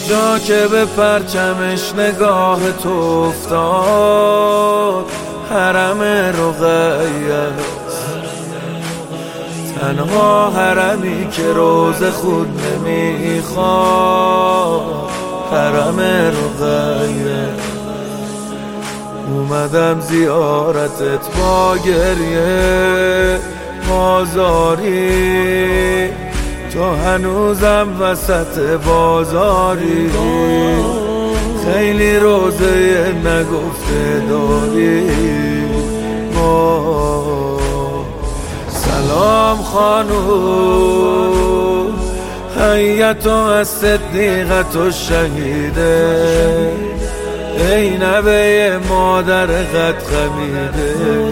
جا که به پرچمش نگاه تو افتاد حرم رقیه، تنها حرمی که روز خود نمیخواد حرم رقیه. اومدم زیارتت با گریه بازاری، تو هنوزم وسط بازاری، خیلی روزه نگفته داری. سلام خانوم، حیت و صدیقت و شهیده، ای نبه مادر قد خمیده،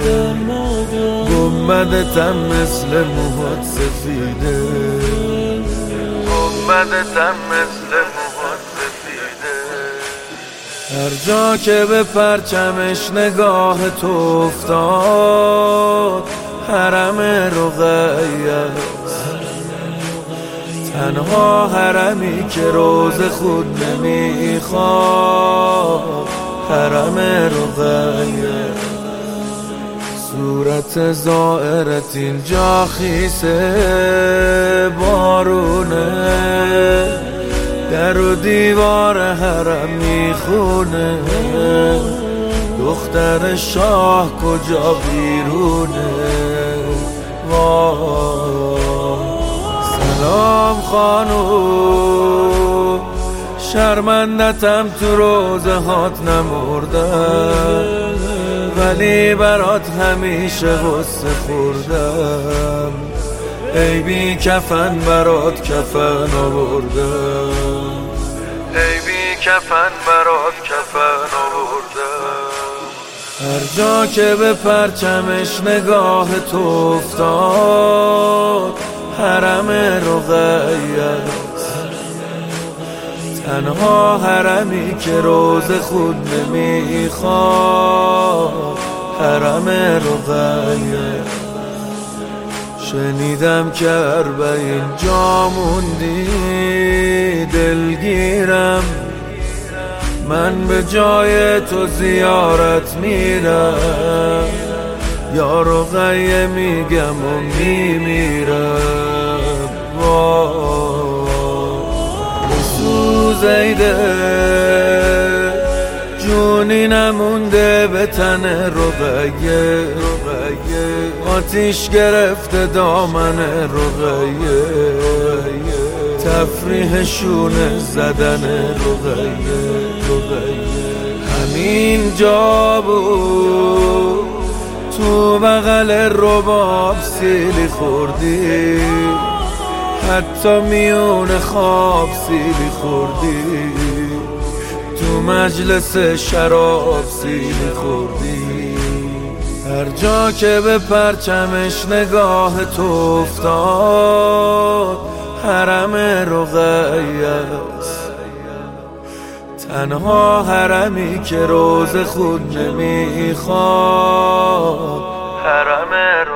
گنبدتم مثل موهات سفیده، گنبدتم مثل موهات سفیده. هر جا که به پرچمش نگاه تو افتاد حرم رقیه، تنها حرمی که روز خود نمیخواد حرم رقیه. صورت زائرت اینجا خیسه بارونه، در و دیوار حرم میخونه، دختر شاه کجا بیرونه. سلام خانوم، شرمندتم تو روزه هات نمردم، ولی برات همیشه غصه خوردم، ای بی کفن برات کفن آوردم، ای بی کفن برات کفن آوردم. هر جا که به پرچمش نگاه تو افتاد حرم رقیه، تنها حرمی که روز خود نمیخواد حرم رقیه. شنیدم که 40 جا موندی دلگیرم، من به جای تو زیارت میرم، یا رقیه میگم و میمیرم. سوزیده جونی نمونده به تن رقیه، آتیش گرفته دامن رقیه، تفریح شونه زدن رقیه. همین جا بود تو بغل رباب سیلی خوردی، حتی میون خواب سیلی خوردی، تو مجلس شراب سیلی خوردی. هر جا که به پرچمش نگاه تو افتاد حرم رقیه، تنها حرمی که روز خود نمیخواد حرم